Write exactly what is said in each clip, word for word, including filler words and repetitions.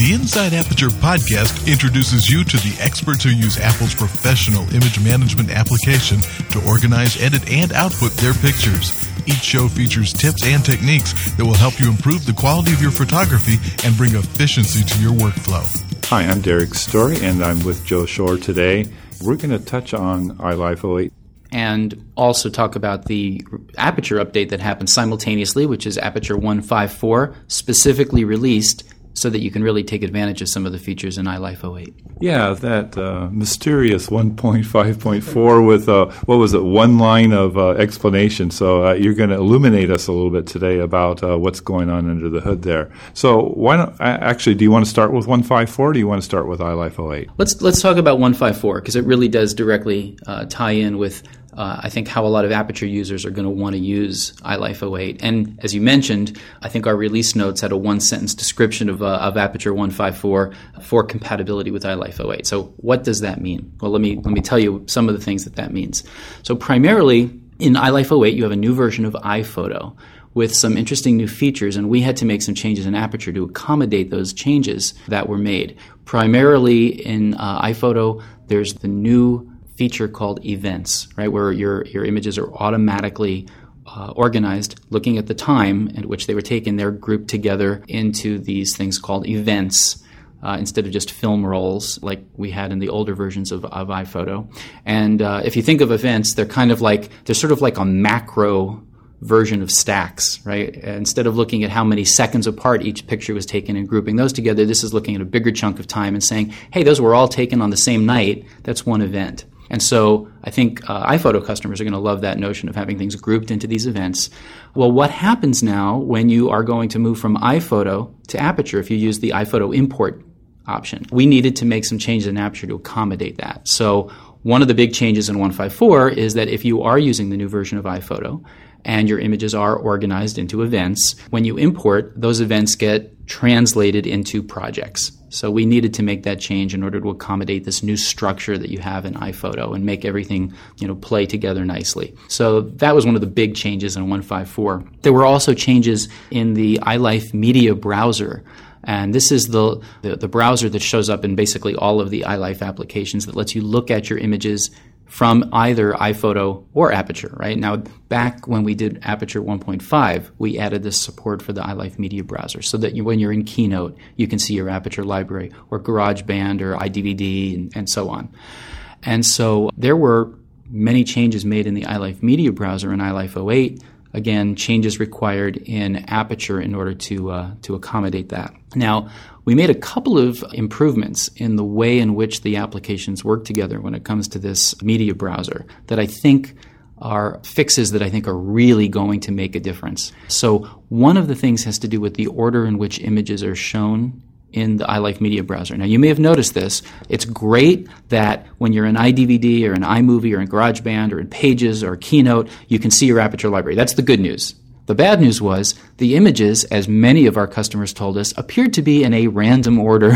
The Inside Aperture podcast introduces you to the experts who use Apple's professional image management application to organize, edit, and output their pictures. Each show features tips and techniques that will help you improve the quality of your photography and bring efficiency to your workflow. Hi, I'm Derek Story, and I'm with Joe Shore today. We're going to touch on iLife oh eight. And also talk about the Aperture update that happened simultaneously, which is Aperture one fifty-four, specifically released so that you can really take advantage of some of the features in iLife oh eight. Yeah, that uh, mysterious one point five point four with, uh, what was it, one line of uh, explanation. So uh, you're going to illuminate us a little bit today about uh, what's going on under the hood there. So why don't, actually, do you want to start with one fifty-four or do you want to start with iLife oh eight? Let's, let's talk about one fifty-four because it really does directly uh, tie in with Uh, I think how a lot of Aperture users are going to want to use iLife oh eight. And as you mentioned, I think our release notes had a one-sentence description of, uh, of Aperture one fifty-four for compatibility with iLife oh eight. So what does that mean? Well, let me let me tell you some of the things that that means. So primarily, in iLife oh eight, you have a new version of iPhoto with some interesting new features, and we had to make some changes in Aperture to accommodate those changes that were made. Primarily in uh, iPhoto, there's the new feature called events, right, where your your images are automatically uh, organized, looking at the time at which they were taken. They're grouped together into these things called events uh, instead of just film rolls like we had in the older versions of, of iPhoto. And uh, if you think of events, they're kind of like they're sort of like a macro version of stacks, right? Instead of looking at how many seconds apart each picture was taken and grouping those together, this is looking at a bigger chunk of time and saying, hey, those were all taken on the same night. That's one event. And so I think uh, iPhoto customers are going to love that notion of having things grouped into these events. Well, what happens now when you are going to move from iPhoto to Aperture if you use the iPhoto import option? We needed to make some changes in Aperture to accommodate that. So one of the big changes in one fifty-four is that if you are using the new version of iPhoto and your images are organized into events, when you import, those events get translated into projects. So we needed to make that change in order to accommodate this new structure that you have in iPhoto and make everything, you know, play together nicely. So that was one of the big changes in one fifty-four. There were also changes in the iLife Media Browser. And this is the, the, the browser that shows up in basically all of the iLife applications that lets you look at your images from either iPhoto or Aperture, right? Now, back when we did Aperture one point five, we added this support for the iLife Media Browser so that you, when you're in Keynote, you can see your Aperture library or GarageBand or iDVD and, and so on. And so there were many changes made in the iLife Media Browser in iLife oh eight. Again, changes required in Aperture in order to uh, to accommodate that. Now, we made a couple of improvements in the way in which the applications work together when it comes to this media browser that I think are fixes that I think are really going to make a difference. So one of the things has to do with the order in which images are shown in the iLife Media Browser. Now, you may have noticed this. It's great that when you're in iDVD or in iMovie or in GarageBand or in Pages or Keynote, you can see your Aperture library. That's the good news. The bad news was the images, as many of our customers told us, appeared to be in a random order.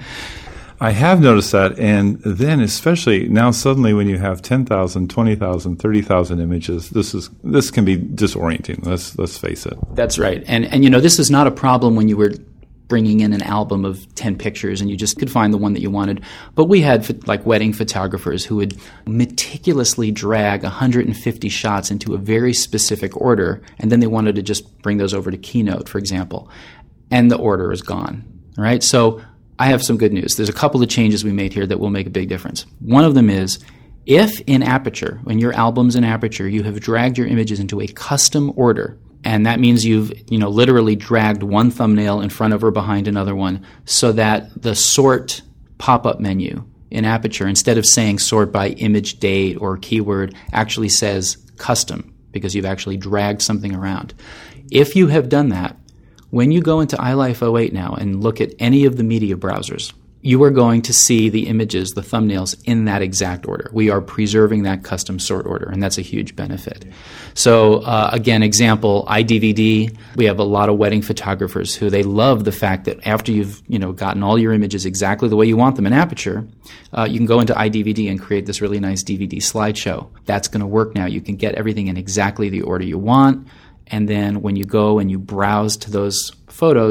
I have noticed that, and then especially now suddenly when you have ten thousand, twenty thousand, thirty thousand images, this is this can be disorienting. Let's let's face it. That's right. And and you know, this is not a problem when you were bringing in an album of ten pictures and you just could find the one that you wanted. But we had like wedding photographers who would meticulously drag one hundred fifty shots into a very specific order, and then they wanted to just bring those over to Keynote, for example, and the order is gone, right? So I have some good news. There's a couple of changes we made here that will make a big difference. One of them is if in Aperture, when your album's in Aperture, you have dragged your images into a custom order, and that means you've, you know, literally dragged one thumbnail in front of or behind another one so that the sort pop-up menu in Aperture, instead of saying sort by image date or keyword, actually says custom because you've actually dragged something around. If you have done that, when you go into iLife oh eight now and look at any of the media browsers, you are going to see the images, the thumbnails, in that exact order. We are preserving that custom sort order, and that's a huge benefit. So, uh, again, example, iDVD, we have a lot of wedding photographers who they love the fact that after you've, you know, gotten all your images exactly the way you want them in Aperture, uh, you can go into iDVD and create this really nice D V D slideshow. That's going to work now. You can get everything in exactly the order you want, and then when you go and you browse to those photos,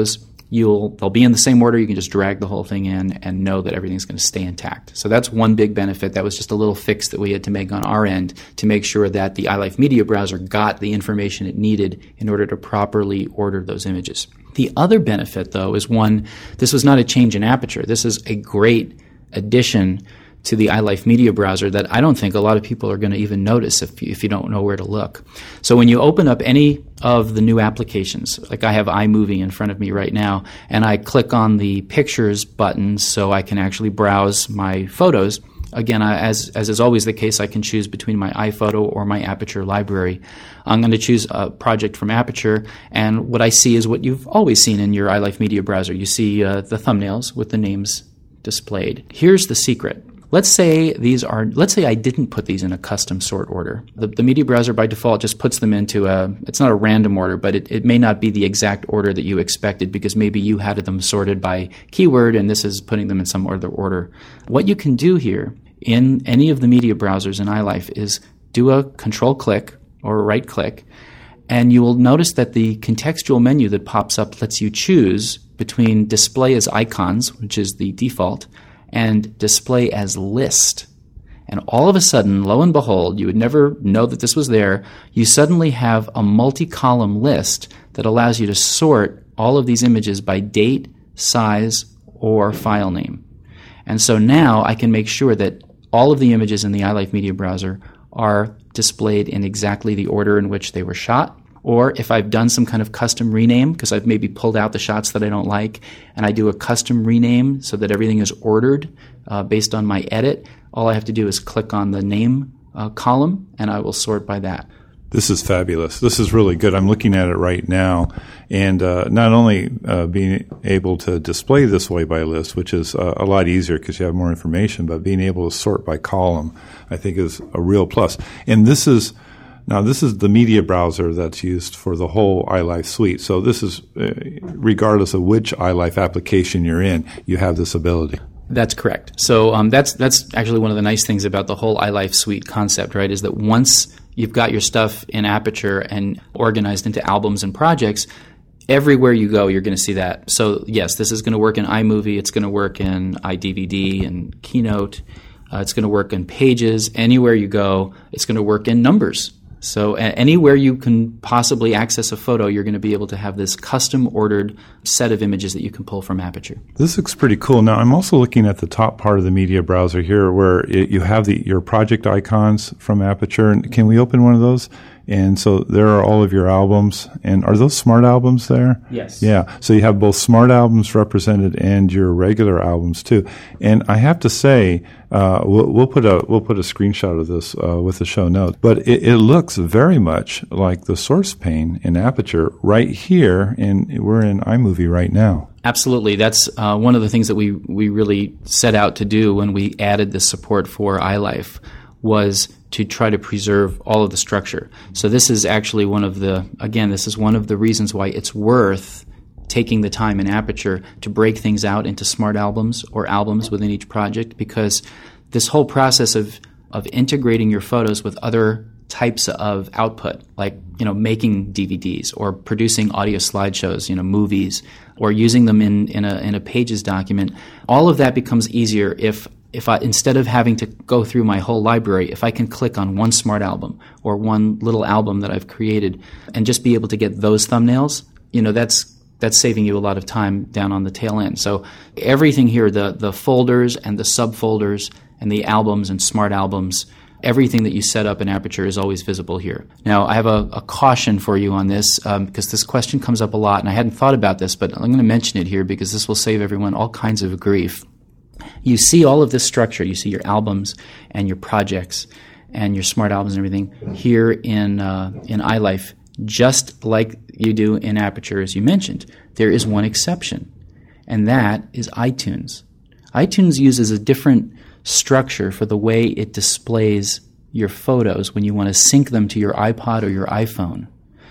you'll they'll be in the same order. You can just drag the whole thing in and know that everything's going to stay intact. So that's one big benefit. That was just a little fix that we had to make on our end to make sure that the iLife Media Browser got the information it needed in order to properly order those images. The other benefit, though, is one, this was not a change in aperture. This is a great addition to the iLife Media Browser that I don't think a lot of people are going to even notice if you, if you don't know where to look. So when you open up any of the new applications, like I have iMovie in front of me right now, and I click on the Pictures button so I can actually browse my photos, again, I, as, as is always the case, I can choose between my iPhoto or my Aperture library. I'm going to choose a project from Aperture, and what I see is what you've always seen in your iLife Media Browser. You see uh, the thumbnails with the names displayed. Here's the secret. Let's say these are, let's say I didn't put these in a custom sort order. The, the media browser by default just puts them into a, it's not a random order, but it, it may not be the exact order that you expected because maybe you had them sorted by keyword and this is putting them in some other order. What you can do here in any of the media browsers in iLife is do a control click or a right click, and you will notice that the contextual menu that pops up lets you choose between display as icons, which is the default, and display as list. And all of a sudden, lo and behold, you would never know that this was there, you suddenly have a multi-column list that allows you to sort all of these images by date, size, or file name. And so now I can make sure that all of the images in the iLife Media Browser are displayed in exactly the order in which they were shot. Or if I've done some kind of custom rename, because I've maybe pulled out the shots that I don't like, and I do a custom rename so that everything is ordered uh, based on my edit, all I have to do is click on the name uh, column, and I will sort by that. This is fabulous. This is really good. I'm looking at it right now, and uh, not only uh, being able to display this way by list, which is uh, a lot easier because you have more information, but being able to sort by column, I think is a real plus. And this is Now, this is the media browser that's used for the whole iLife suite. So this is, uh, regardless of which iLife application you're in, you have this ability. That's correct. So um, that's that's actually one of the nice things about the whole iLife suite concept, right, is that once you've got your stuff in Aperture and organized into albums and projects, everywhere you go, you're going to see that. So, yes, this is going to work in iMovie. It's going to work in iDVD and Keynote. Uh, it's going to work in Pages. Anywhere you go, it's going to work in Numbers. So uh, anywhere you can possibly access a photo, you're going to be able to have this custom-ordered set of images that you can pull from Aperture. This looks pretty cool. Now, I'm also looking at the top part of the media browser here where it, you have the your project icons from Aperture. And can we open one of those? And so there are all of your albums. And are those smart albums there? Yes. Yeah. So you have both smart albums represented and your regular albums too. And I have to say, uh, we'll, we'll put a we'll put a screenshot of this uh, with the show notes. But it, it looks very much like the source pane in Aperture right here, and we're in iMovie right now. Absolutely. That's uh, one of the things that we we really set out to do when we added the support for iLife was to try to preserve all of the structure. So this is actually one of the, again, this is one of the reasons why it's worth taking the time in Aperture to break things out into smart albums or albums within each project, because this whole process of, of integrating your photos with other types of output, like, you know, making D V Ds or producing audio slideshows, you know, movies, or using them in, in a in a Pages document, all of that becomes easier if if I, instead of having to go through my whole library, if I can click on one smart album or one little album that I've created and just be able to get those thumbnails, you know, that's that's saving you a lot of time down on the tail end. So everything here, the the folders and the subfolders and the albums and smart albums, everything that you set up in Aperture is always visible here. Now, I have a, a caution for you on this um, because this question comes up a lot, and I hadn't thought about this, but I'm going to mention it here because this will save everyone all kinds of grief. You see all of this structure. You see your albums and your projects and your smart albums and everything here in uh, in iLife, just like you do in Aperture, as you mentioned. There is one exception, and that is iTunes. iTunes uses a different structure for the way it displays your photos when you want to sync them to your iPod or your iPhone.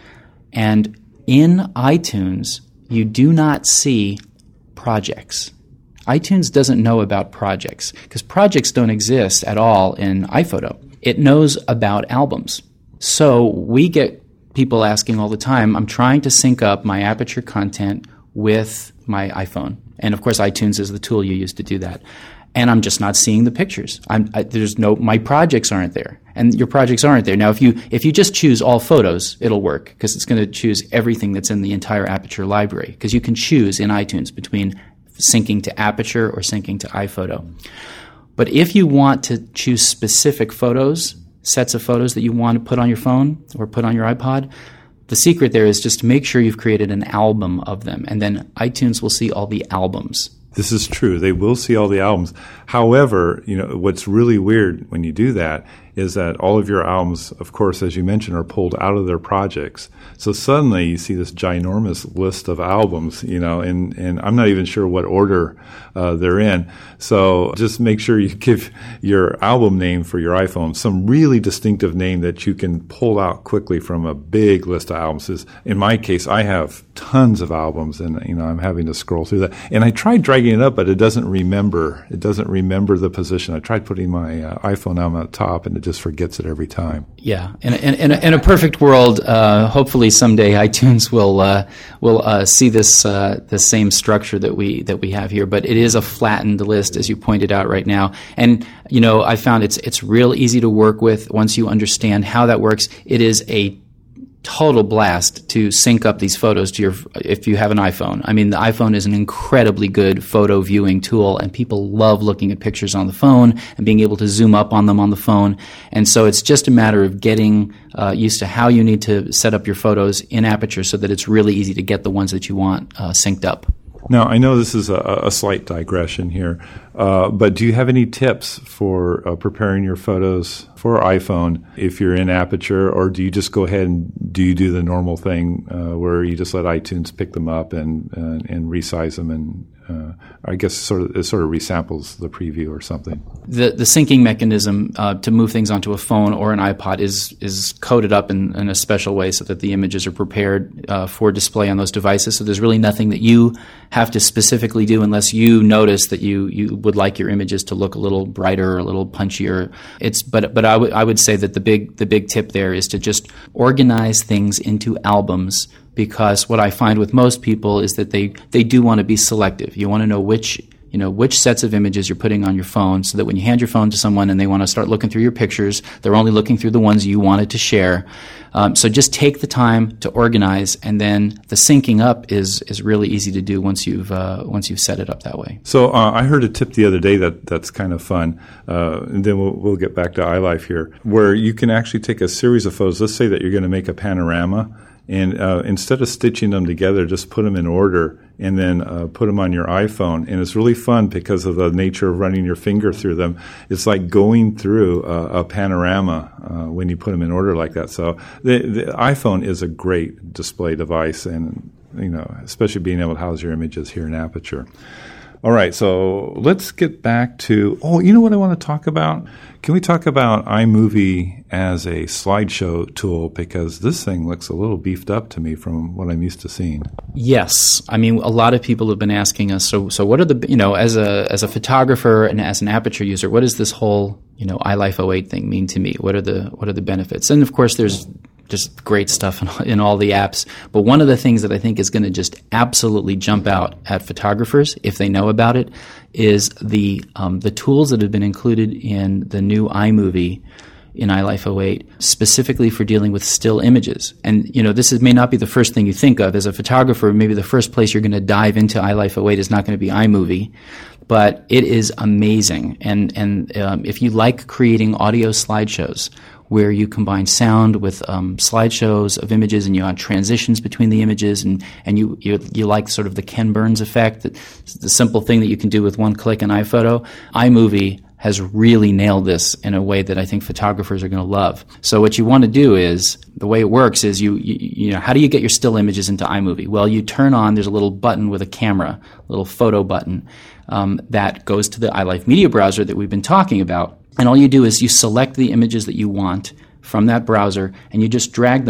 And in iTunes, you do not see projects. iTunes doesn't know about projects because projects don't exist at all in iPhoto. It knows about albums. So we get people asking all the time, I'm trying to sync up my Aperture content with my iPhone. And of course, iTunes is the tool you use to do that. And I'm just not seeing the pictures. I'm, I, there's no, my projects aren't there, and your projects aren't there. Now, if you if you just choose all photos, it'll work because it's going to choose everything that's in the entire Aperture library. Because you can choose in iTunes between syncing to Aperture or syncing to iPhoto. But if you want to choose specific photos, sets of photos that you want to put on your phone or put on your iPod, the secret there is just to make sure you've created an album of them, and then iTunes will see all the albums. This is true. They will see all the albums. However, you know, what's really weird when you do that is that all of your albums, of course, as you mentioned, are pulled out of their projects. So suddenly you see this ginormous list of albums, you know, and, and I'm not even sure what order uh, they're in. So just make sure you give your album name for your iPhone some really distinctive name that you can pull out quickly from a big list of albums. In my case, I have tons of albums, and, you know, I'm having to scroll through that. And I tried dragging it up, but it doesn't remember. It doesn't remember the position. I tried putting my uh, iPhone on the top, and it just forgets it every time. Yeah, in, in, in, a, in a perfect world, uh, hopefully someday iTunes will uh, will uh, see this uh, the same structure that we that we have here. But it is a flattened list, as you pointed out right now. And you know, I found it's it's real easy to work with once you understand how that works. It is a total blast to sync up these photos to your, if you have an iPhone. I mean, the iPhone is an incredibly good photo viewing tool, and people love looking at pictures on the phone and being able to zoom up on them on the phone. And so it's just a matter of getting uh, used to how you need to set up your photos in Aperture so that it's really easy to get the ones that you want uh, synced up. Now, I know this is a, a slight digression here, uh, but do you have any tips for uh, preparing your photos for iPhone if you're in Aperture, or do you just go ahead and do you do the normal thing uh, where you just let iTunes pick them up and uh, and resize them, and uh, I guess sort of it sort of resamples the preview or something? The the syncing mechanism uh, to move things onto a phone or an iPod is is coded up in, in a special way so that the images are prepared uh, for display on those devices. So there's really nothing that you have to specifically do unless you notice that you, you would like your images to look a little brighter or a little punchier. It's but but I would I would say that the big the big tip there is to just organize things into albums, because what I find with most people is that they, they do want to be selective. You want to know which you know which sets of images you're putting on your phone, so that when you hand your phone to someone and they want to start looking through your pictures, they're only looking through the ones you wanted to share. Um, so just take the time to organize, and then the syncing up is is really easy to do once you've uh, once you've set it up that way. So uh, I heard a tip the other day that that's kind of fun, uh, and then we'll, we'll get back to iLife here, where you can actually take a series of photos. Let's say that you're going to make a panorama, and uh, instead of stitching them together, just put them in order, and then uh, put them on your iPhone. And it's really fun because of the nature of running your finger through them. It's like going through a, a panorama uh, when you put them in order like that. So the, the iPhone is a great display device, and you know, especially being able to house your images here in Aperture. All right, so let's get back to, oh, you know what I want to talk about? Can we talk about iMovie as a slideshow tool? Because this thing looks a little beefed up to me from what I'm used to seeing. Yes. I mean, a lot of people have been asking us, so so what are the, you know, as a as a photographer and as an Aperture user, what does this whole, you know, iLife oh eight thing mean to me? What are the what are the benefits? And of course, there's just great stuff in, in all the apps. But one of the things that I think is going to just absolutely jump out at photographers, if they know about it, is the um, the tools that have been included in the new iMovie in iLife oh eight, specifically for dealing with still images. And, you know, this is, may not be the first thing you think of. As a photographer, maybe the first place you're going to dive into iLife oh eight is not going to be iMovie. But it is amazing. And, and um, if you like creating audio slideshows, where you combine sound with um, slideshows of images, and you have transitions between the images, and, and you, you you like sort of the Ken Burns effect, that, the simple thing that you can do with one click in iPhoto. iMovie has really nailed this in a way that I think photographers are going to love. So what you want to do is, the way it works is you, you, you know, how do you get your still images into iMovie? Well, you turn on, there's a little button with a camera, a little photo button, um, that goes to the iLife Media Browser that we've been talking about. And all you do is you select the images that you want from that browser, and you just drag them up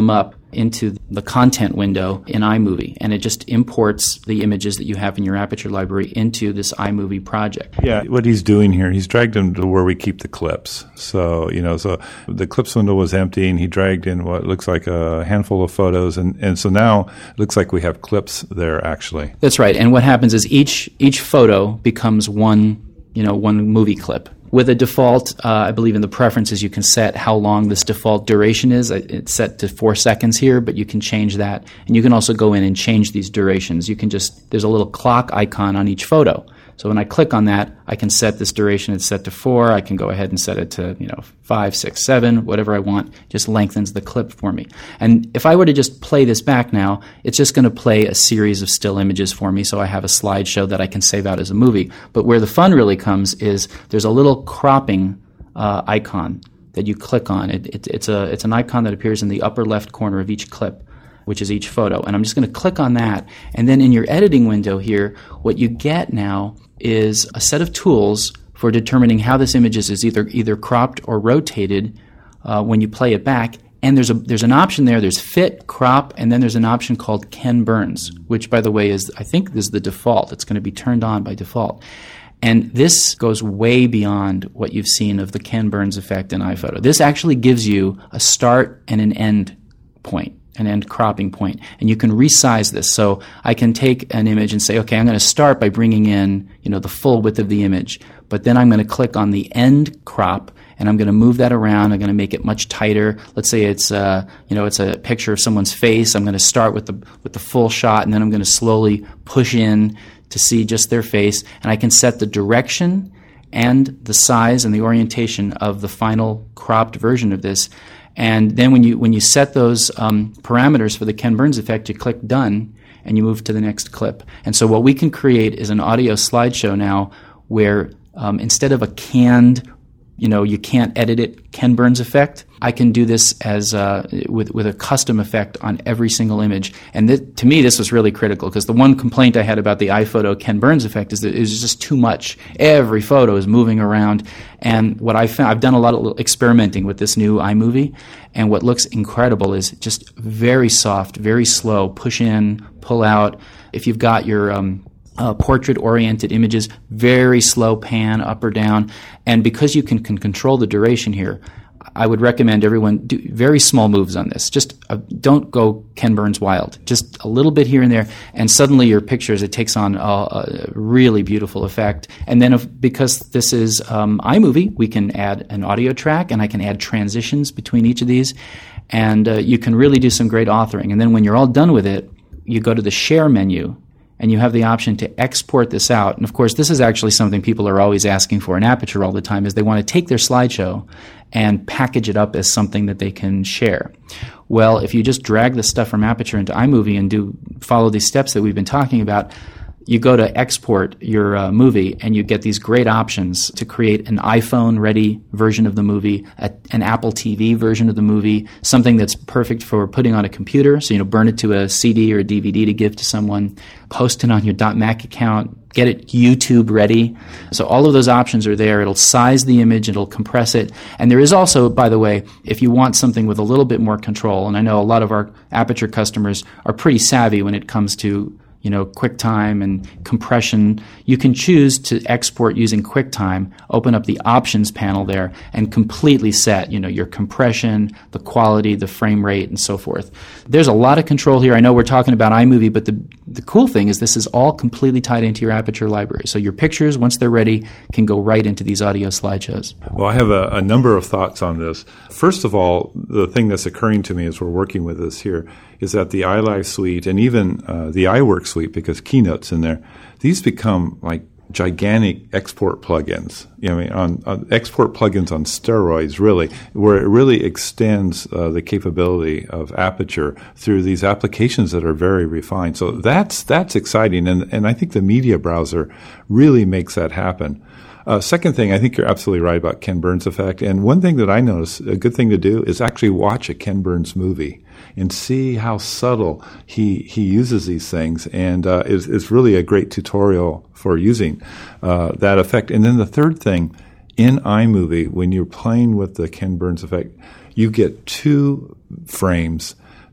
into the content window in iMovie, and it just imports the images that you have in your Aperture library into this iMovie project. Yeah, what he's doing here, he's dragged them to where we keep the clips. So, you know, so the clips window was empty, and he dragged in what looks like a handful of photos, and, and so now it looks like we have clips there, actually. That's right, and what happens is each each photo becomes one, you know, one movie clip. With a default, uh, I believe in the preferences you can set how long this default duration is. It's set to four seconds here, but you can change that. And you can also go in and change these durations. You can just, there's a little clock icon on each photo. So when I click on that, I can set this duration. It's set to four. I can go ahead and set it to, you know, five, six, seven, whatever I want. Just lengthens the clip for me. And if I were to just play this back now, it's just going to play a series of still images for me. So I have a slideshow that I can save out as a movie. But where the fun really comes is there's a little cropping uh, icon that you click on. It, it, it's a it's an icon that appears in the upper left corner of each clip, which is each photo. And I'm just going to click on that. And then in your editing window here, what you get now is a set of tools for determining how this image is either either cropped or rotated uh, when you play it back. And there's a there's an option there. There's fit, crop, and then there's an option called Ken Burns, which, by the way, is I think this is the default. It's going to be turned on by default. And this goes way beyond what you've seen of the Ken Burns effect in iPhoto. This actually gives you a start and an end point, an end cropping point, and you can resize this. So I can take an image and say, okay, I'm going to start by bringing in, you know, the full width of the image, but then I'm going to click on the end crop, and I'm going to move that around. I'm going to make it much tighter. Let's say it's, uh, you know, it's a picture of someone's face. I'm going to start with the with the full shot, and then I'm going to slowly push in to see just their face, and I can set the direction and the size and the orientation of the final cropped version of this. And then when you when you set those um, parameters for the Ken Burns effect, you click Done, and you move to the next clip. And so what we can create is an audio slideshow now where um, instead of a canned, you know, you can't edit it, Ken Burns effect, I can do this as uh, with with a custom effect on every single image. And th- to me, this was really critical, because the one complaint I had about the iPhoto Ken Burns effect is that it was just too much. Every photo is moving around. And what I found, I've done a lot of experimenting with this new iMovie, and what looks incredible is just very soft, very slow, push in, pull out. If you've got your um, Uh, portrait-oriented images, very slow pan up or down. And because you can, can control the duration here, I would recommend everyone do very small moves on this. Just uh, don't go Ken Burns wild. Just a little bit here and there, and suddenly your pictures, it takes on a, a really beautiful effect. And then if, because this is um, iMovie, we can add an audio track, and I can add transitions between each of these. And uh, you can really do some great authoring. And then when you're all done with it, you go to the Share menu, and you have the option to export this out. And of course, this is actually something people are always asking for in Aperture all the time, is they want to take their slideshow and package it up as something that they can share. Well, if you just drag the stuff from Aperture into iMovie and do follow these steps that we've been talking about, you go to export your uh, movie, and you get these great options to create an iPhone-ready version of the movie, a, an Apple T V version of the movie, something that's perfect for putting on a computer, so you know, burn it to a C D or a D V D to give to someone, post it on your .Mac account, get it YouTube ready. So all of those options are there. It'll size the image, it'll compress it. And there is also, by the way, if you want something with a little bit more control, and I know a lot of our Aperture customers are pretty savvy when it comes to, you know, QuickTime and compression, you can choose to export using QuickTime, open up the options panel there, and completely set, you know, your compression, the quality, the frame rate, and so forth. There's a lot of control here. I know we're talking about iMovie, but the the cool thing is this is all completely tied into your Aperture library. So your pictures, once they're ready, can go right into these audio slideshows. Well, I have a, a number of thoughts on this. First of all, the thing that's occurring to me as we're working with this here is that the iLife suite and even uh, the iWork suite, because Keynote's in there, these become like gigantic export plugins. You know, I mean, on, on export plugins on steroids, really, where it really extends uh, the capability of Aperture through these applications that are very refined. So that's that's exciting, and and I think the media browser really makes that happen. Uh, second thing, I think you're absolutely right about Ken Burns effect. And one thing that I notice, a good thing to do, is actually watch a Ken Burns movie and see how subtle he he uses these things. And uh, it's, it's really a great tutorial for using uh, that effect. And then the third thing, in iMovie, when you're playing with the Ken Burns effect, you get two frames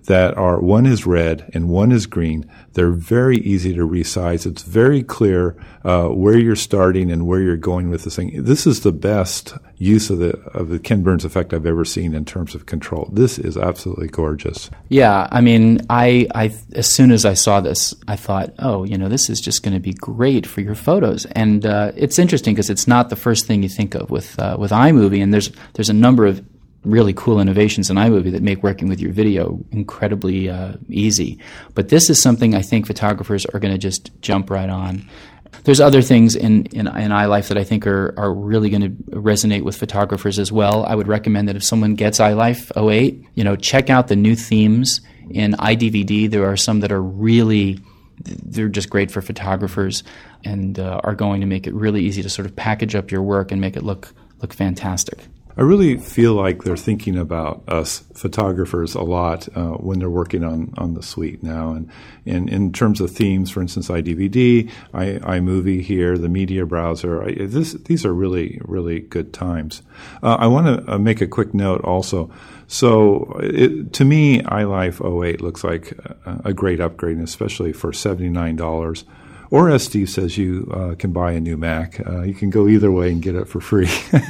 that are, one is red and one is green. They're very easy to resize. It's very clear uh, where you're starting and where you're going with this thing. This is the best use of the of the Ken Burns effect I've ever seen in terms of control. This is absolutely gorgeous. Yeah, I mean, I, I as soon as I saw this, I thought, oh, you know, this is just going to be great for your photos. And uh, it's interesting because it's not the first thing you think of with uh, with iMovie, and there's there's a number of really cool innovations in iMovie that make working with your video incredibly uh, easy. But this is something I think photographers are going to just jump right on. There's other things in, in, in iLife that I think are, are really going to resonate with photographers as well. I would recommend that if someone gets iLife oh eight, you know, check out the new themes in iDVD. There are some that are really, they're just great for photographers and uh, are going to make it really easy to sort of package up your work and make it look look fantastic. I really feel like they're thinking about us photographers a lot uh, when they're working on, on the suite now. And, and in terms of themes, for instance, iDVD, I, iMovie here, the media browser, I, this, these are really, really good times. Uh, I want to uh, make a quick note also. So it, to me, iLife oh eight looks like a, a great upgrade, especially for seventy-nine dollars. Or as Steve says, you uh, can buy a new Mac. Uh, you can go either way and get it for free.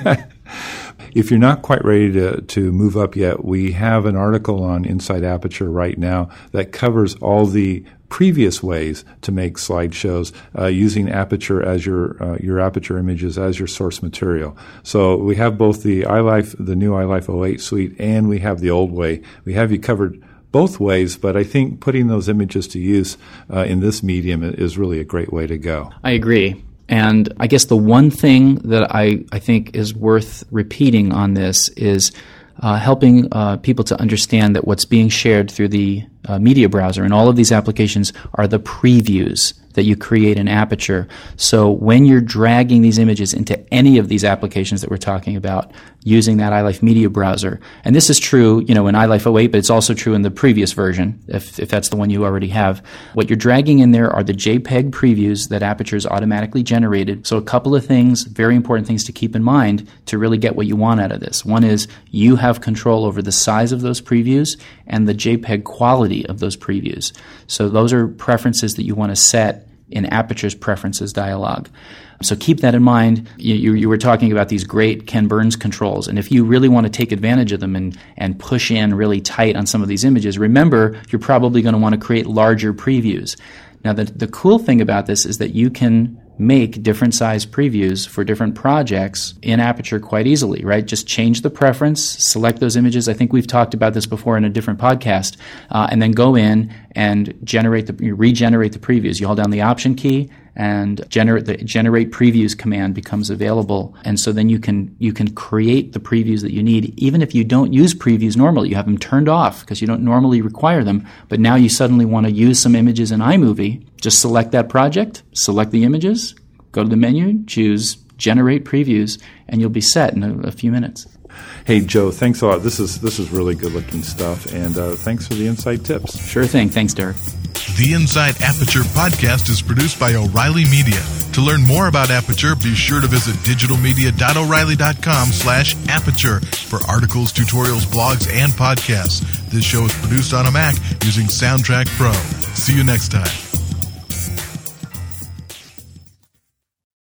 If you're not quite ready to, to move up yet, we have an article on Inside Aperture right now that covers all the previous ways to make slideshows uh, using Aperture as your uh, your Aperture images as your source material. So we have both the iLife, the new iLife oh eight suite, and we have the old way. We have you covered both ways, but I think putting those images to use uh, in this medium is really a great way to go. I agree. And I guess the one thing that I, I think is worth repeating on this is uh, helping uh, people to understand that what's being shared through the uh, media browser and all of these applications are the previews that you create in Aperture. So when you're dragging these images into any of these applications that we're talking about using that iLife media browser, and this is true, you know, in iLife oh eight, but it's also true in the previous version, if, if that's the one you already have. What you're dragging in there are the JPEG previews that Aperture's automatically generated. So a couple of things, very important things to keep in mind to really get what you want out of this. One is you have control over the size of those previews and the JPEG quality of those previews. So those are preferences that you want to set in Aperture's preferences dialog. So keep that in mind. You, you, you were talking about these great Ken Burns controls, and if you really want to take advantage of them and, and push in really tight on some of these images, remember you're probably going to want to create larger previews. Now, the, the cool thing about this is that you can make different size previews for different projects in Aperture quite easily, right? Just change the preference, select those images. I think we've talked about this before in a different podcast, uh, and then go in and generate the regenerate the previews. You hold down the Option key, and generate the generate previews command becomes available, and so then you can you can create the previews that you need, even if you don't use previews normally. You have them turned off because you don't normally require them, but now you suddenly want to use some images in iMovie. Just select that project, select the images, go to the menu, choose Generate Previews, and you'll be set in a, a few minutes. Hey, Joe, thanks a lot. This is this is really good-looking stuff, and uh, thanks for the inside tips. Sure thing. Thanks, Derek. The Inside Aperture podcast is produced by O'Reilly Media. To learn more about Aperture, be sure to visit digitalmedia.o'reilly.com slash aperture for articles, tutorials, blogs, and podcasts. This show is produced on a Mac using Soundtrack Pro. See you next time.